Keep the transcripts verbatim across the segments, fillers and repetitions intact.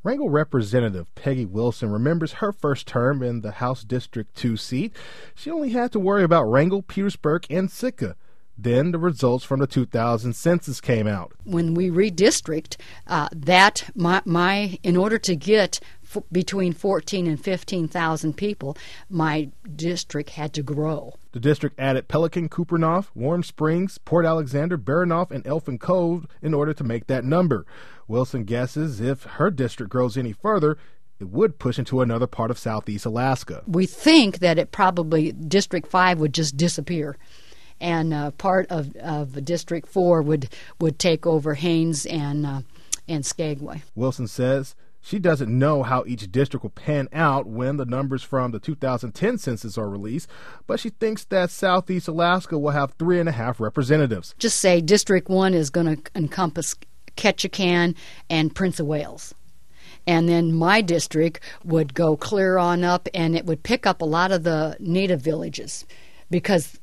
Wrangell Representative Peggy Wilson remembers her first term in the House District two seat. She only had to worry about Wrangell, Petersburg, and Sitka. Then the results from the two thousand census came out. When we redistrict, uh, that my, my in order to get f- between fourteen and fifteen thousand people, my district had to grow. The district added Pelican, Kupreanof, Warm Springs, Port Alexander, Baranof, and Elfin Cove in order to make that number. Wilson guesses if her district grows any further, it would push into another part of southeast Alaska. We think that it probably, District five would just disappear, and uh, part of, of District four would, would take over Haines and, uh, and Skagway. Wilson says she doesn't know how each district will pan out when the numbers from the two thousand ten census are released, but she thinks that southeast Alaska will have three and a half representatives. Just say District one is going to encompass Ketchikan and Prince of Wales. And then my district would go clear on up, and it would pick up a lot of the native villages, because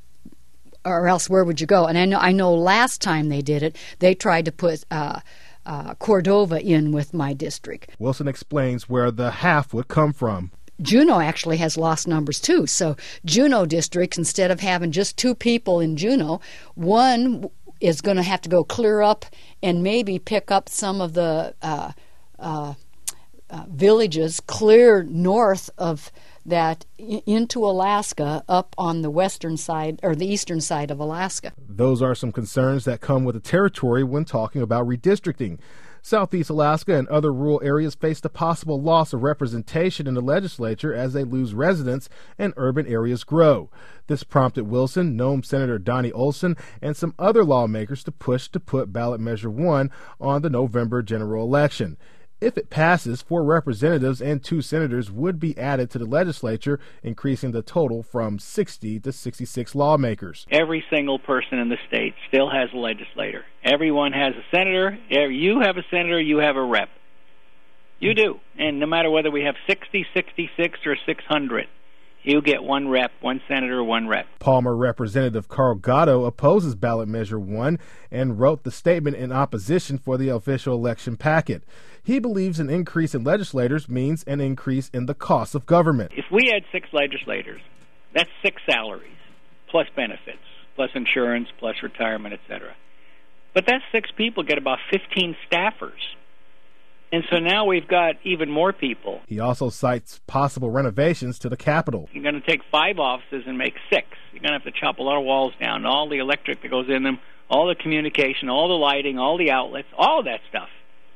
or else where would you go? And I know I know last time they did it, they tried to put uh, uh, Cordova in with my district. Wilson explains where the half would come from. Juneau actually has lost numbers too. So Juneau districts, instead of having just two people in Juneau, one is going to have to go clear up and maybe pick up some of the uh, uh, uh, villages clear north of that into Alaska, up on the western side or the eastern side of Alaska. Those are some concerns that come with the territory when talking about redistricting. Southeast Alaska and other rural areas face the possible loss of representation in the legislature as they lose residents and urban areas grow. This prompted Wilson, Nome Senator Donnie Olson, and some other lawmakers to push to put ballot measure one on the November general election. If it passes, four representatives and two senators would be added to the legislature, increasing the total from sixty to sixty-six lawmakers. Every single person in the state still has a legislator. Everyone has a senator. You have a senator, you have a rep. You do. And no matter whether we have sixty, sixty-six, or six hundred, you get one rep, one senator, one rep. Palmer Representative Carl Gatto opposes ballot measure one and wrote the statement in opposition for the official election packet. He believes an increase in legislators means an increase in the cost of government. If we had six legislators, that's six salaries, plus benefits, plus insurance, plus retirement, et cetera. But that's six people get about fifteen staffers. And so now we've got even more people. He also cites possible renovations to the Capitol. You're going to take five offices and make six. You're going to have to chop a lot of walls down, all the electric that goes in them, all the communication, all the lighting, all the outlets, all of that stuff.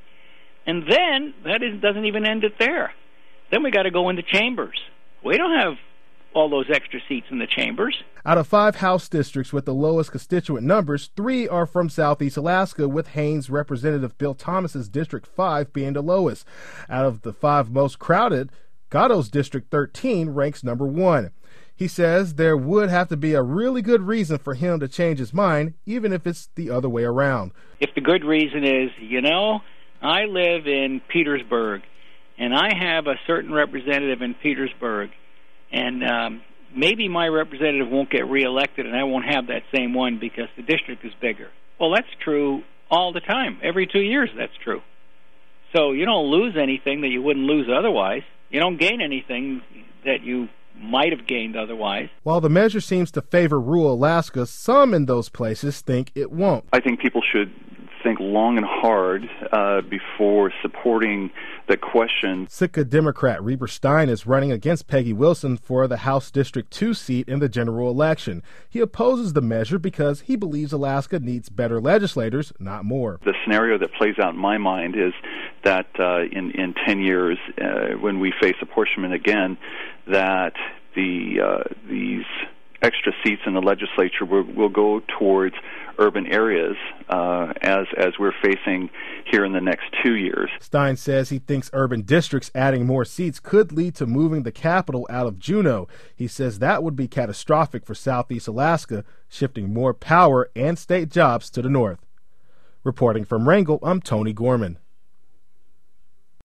And then that is, doesn't even end it there. Then we got to go into chambers. We don't have all those extra seats in the chambers. Out of five House districts with the lowest constituent numbers, three are from southeast Alaska, with Haines Representative Bill Thomas's District five being the lowest. Out of the five most crowded, Gatto's District thirteen ranks number one. He says there would have to be a really good reason for him to change his mind, even if it's the other way around. If the good reason is, you know, I live in Petersburg, and I have a certain representative in Petersburg, and um, maybe my representative won't get reelected and I won't have that same one because the district is bigger. Well, that's true all the time. Every two years that's true. So you don't lose anything that you wouldn't lose otherwise. You don't gain anything that you might have gained otherwise. While the measure seems to favor rural Alaska, some in those places think it won't. I think people should think long and hard uh, before supporting the question. Sitka Democrat Reber Stein is running against Peggy Wilson for the House District two seat in the general election. He opposes the measure because he believes Alaska needs better legislators, not more. The scenario that plays out in my mind is that uh, in, in ten years, uh, when we face apportionment again, that the uh, these extra seats in the legislature will, will go towards urban areas uh, as as we're facing here in the next two years. Stein says he thinks urban districts adding more seats could lead to moving the capital out of Juneau. He says that would be catastrophic for southeast Alaska, shifting more power and state jobs to the north. Reporting from Wrangell, I'm Tony Gorman.